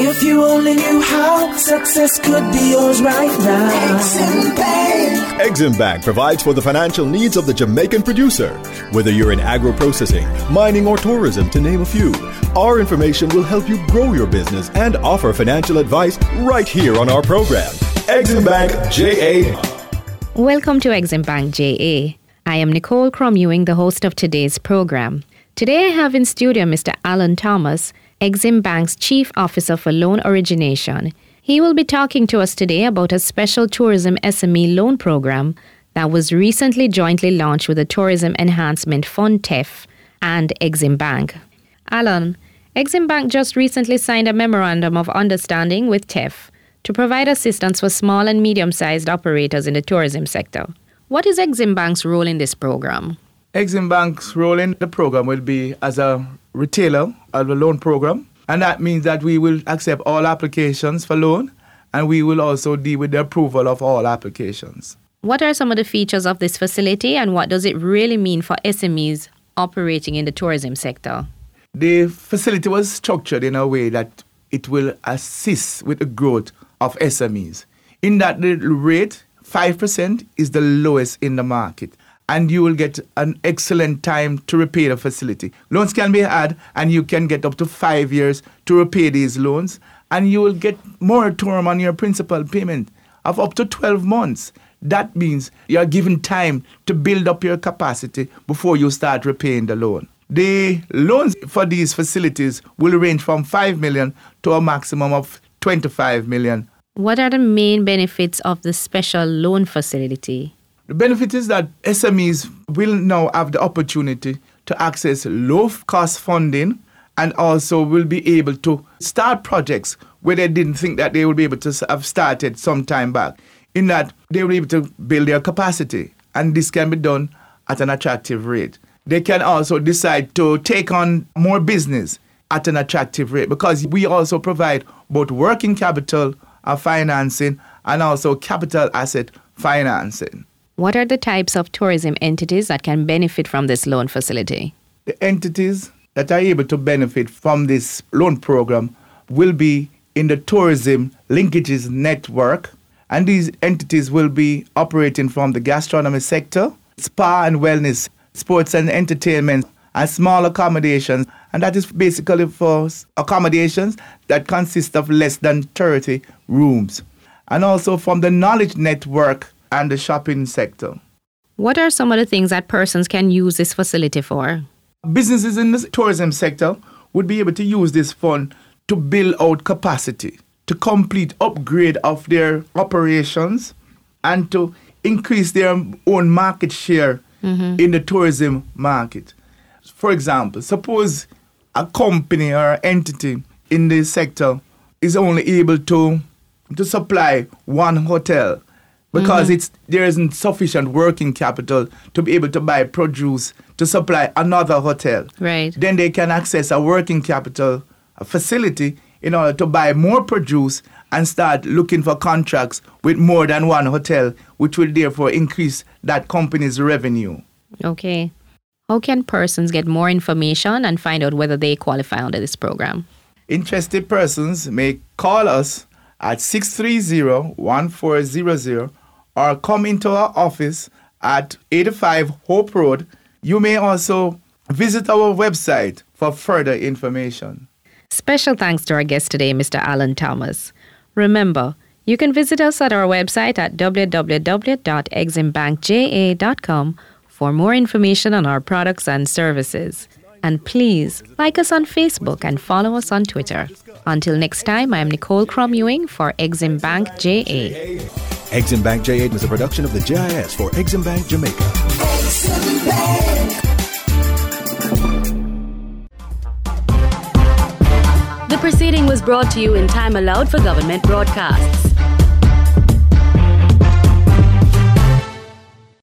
If you only knew how success could be yours right now. Exim Bank. Exim Bank provides for the financial needs of the Jamaican producer. Whether you're in agro-processing, mining or tourism, to name a few, our information will help you grow your business and offer financial advice right here on our program. Exim Bank JA. Welcome to Exim Bank JA. I am Nicole Cromewing, the host of today's program. Today I have in studio Mr. Alan Thomas, Exim Bank's Chief Officer for Loan Origination. He will be talking to us today about a special tourism SME loan program that was recently jointly launched with the Tourism Enhancement Fund, TEF, and Exim Bank. Alan, Exim Bank just recently signed a memorandum of understanding with TEF to provide assistance for small and medium-sized operators in the tourism sector. What is Exim Bank's role in this program? Exim Bank's role in the program will be as a retailer of the loan program, and that means that we will accept all applications for loan, and we will also deal with the approval of all applications. What are some of the features of this facility, and what does it really mean for SMEs operating in the tourism sector? The facility was structured in a way that it will assist with the growth of SMEs. In that the rate, 5% is the lowest in the market, and you will get an excellent time to repay the facility. Loans can be had, and you can get up to 5 years to repay these loans, and you will get moratorium on your principal payment of up to 12 months. That means you are given time to build up your capacity before you start repaying the loan. The loans for these facilities will range from 5 million to a maximum of 25 million. What are the main benefits of the special loan facility? The benefit is that SMEs will now have the opportunity to access low-cost funding and also will be able to start projects where they didn't think that they would be able to have started some time back. In that, they will be able to build their capacity, and this can be done at an attractive rate. They can also decide to take on more business at an attractive rate because we also provide both working capital financing and also capital asset financing. What are the types of tourism entities that can benefit from this loan facility? The entities that are able to benefit from this loan program will be in the tourism linkages network, and these entities will be operating from the gastronomy sector, spa and wellness, sports and entertainment, and small accommodations. And that is basically for accommodations that consist of less than 30 rooms. And also from the knowledge network and the shopping sector. What are some of the things that persons can use this facility for? Businesses in the tourism sector would be able to use this fund to build out capacity, to complete upgrade of their operations, and to increase their own market share in the tourism market. For example, suppose a company or entity in the sector is only able to supply one hotel because there isn't sufficient working capital to be able to buy produce to supply another hotel. Right. Then they can access a working capital facility in order to buy more produce and start looking for contracts with more than one hotel, which will therefore increase that company's revenue. Okay. How can persons get more information and find out whether they qualify under this program? Interested persons may call us at 630-1400 or come into our office at 85 Hope Road. You may also visit our website for further information. Special thanks to our guest today, Mr. Alan Thomas. Remember, you can visit us at our website at www.eximbankja.com for more information on our products and services. And please like us on Facebook and follow us on Twitter. Until next time, I am Nicole Cromewing for Exim Bank JA. Exim Bank JA is a production of the GIS for Exim Bank Jamaica. Exim Bank. The proceeding was brought to you in time allowed for government broadcasts.